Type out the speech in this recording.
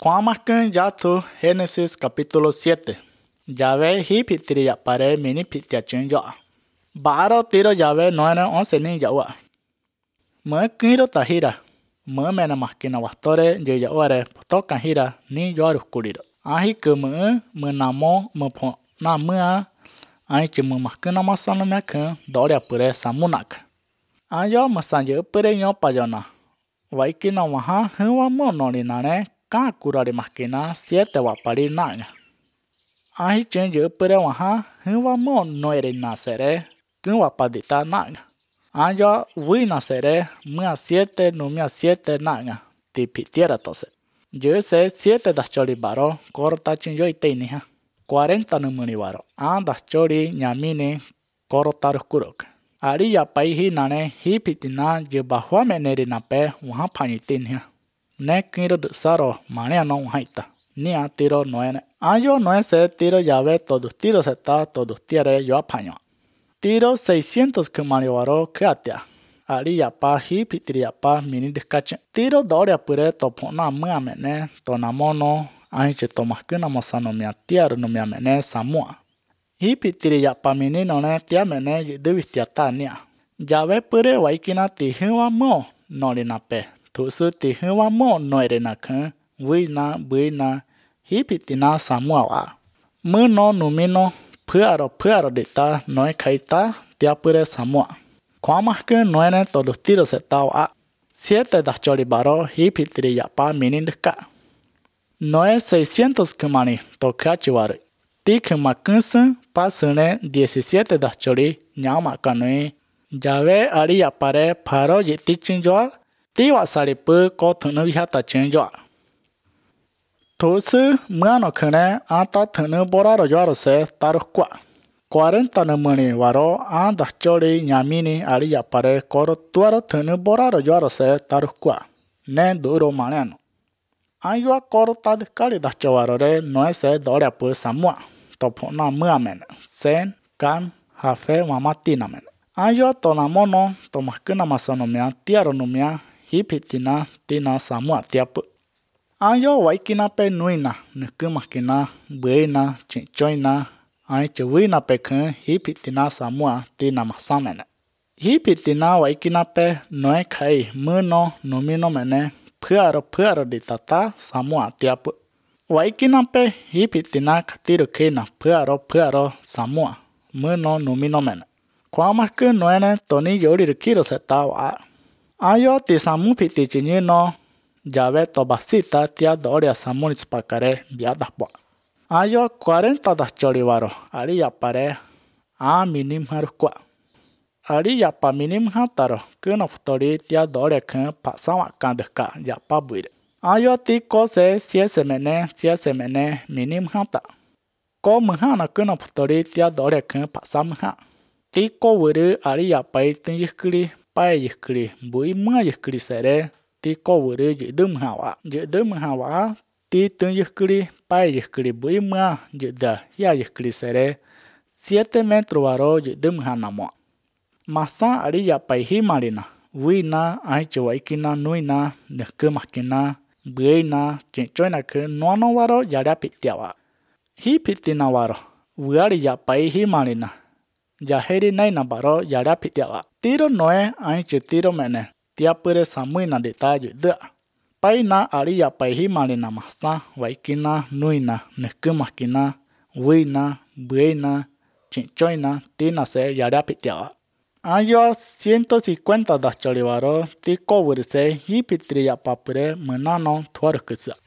Cuamasken yatu Génesis capítulo 7. Yahvé hipitiri yapare mini pitiachun yoa. Baro tiro Yahvé no era 11 ni yawa. Mă kiro tahira. Mă mena makina wastore ye yaware potokan hira ni yoru kuriro. Ahi ke mă namo mă po na mă ai che mă makina masano me kan doria pure samunak. Ayo mă sanje pure nyo payona. Waikina waha hwa mono ni nane ka kurare makina 7 wapari nanya. Ahi chen ye pure waha hwa mon no ere nasere kun wapadita nanya. Ayo wina sere mia 7 no mia 7 nanya ti pitiera tose. Yo se 7 dachori baro corta chin yo iteni ha. 40 no muni baro. Dachori nyamini corta kurok. Ari ya paihi nane hi pitina je bahwa meneri nape waha panitin ha. Ne kiro saro mane no haita. Ni atiro noene. Ayo no se tiro llave todos tiro seta todos tiare yo apaño. Tiro 600 kumari waro katia. Ari yapa hi pitri yapa mini descache. Tiro doria pure topona mua mene tonamono aiche tomaskuna mosano mia tiaro no mia mene samua. Hi pitri yapa mini none tia mene yidubistia nia. Yave pure waikina tihiwa mo norinape. Tusu tihiwa mo noerenakan. Buina hi pitina samua wa. Muno numino puaro dita noe kaita tia pure samua. Cuamasken noene todos tiros etao a. 7 dachori baro hi pitri yapa mini desca. Noe 600 kumani tokachi wari. Ti kumakunsun pasune 17 dachori nyama kanui. Yave ari yapare paro yitichin joa. Ti wasaripu ko tunu vihata chen joa. Tosu muano kune ata tunu boraro joaro se tarukwa. 40 no muni waro dachori nyamini ari yapare koro tuaro tunu boraro joaro se tarukwa. Ne duro maneno. Ayua koro tadkari dachowaro re no se doria pu samua. Topona muamen. Sen, kan, hafe, mamatina men. Ayua tonamono tomaskuna masonomia tiaro numia hipitina tina samua tiapu. Ayo waikina pe nuina nukumaskina buena chinchoina aiche wina pe kun hipitina samua tina masamene. Hipitina waikina pe noe kai muno numino mene puaro ditata samua tiapu. Waikina pe hipitina katiru kina puaro samua muno numino mene. Cuamasku noene toni yori kiro setawa. Ayo ti samu pitichi no Yave tobasita tia doria samunis pakare biadaspo. Ayo 40 dachori waro. Ari yapare minim harukwa. Ari yapa minim hataro. Kuno futori tia doria kun pasama kandeka yapa buire. Ayo ti kose siese mene minim hata. Ko muhana kuno futori tia doria kun pasamha. Ti ko wuru ari yapa itin yikri pae yikri bui mua yikri sere. Ti ko wuru yidum hawa ti tun yikri pae yikri bui mua yida ya yikri sere 7 metro waro yidum hanamo. Masa ari yapai himarina. Wina aiche waikina nuina nukumaskina buena chinchoina ke nono waro yara pitiawa. Hi pitina waro. Uari yapai himarina. Yaheri naina baro yara pitiawa. Tiro noe aiche tiro mene. Tia pure samuina dita yuda. Paina ari yapai himarina masa waikina nuina nukumaskina wina buena chinchoina tina se yara pitiawa. Ayo 150 dachori waro ti ko wurse hipitri yapapure menano tuarukusa.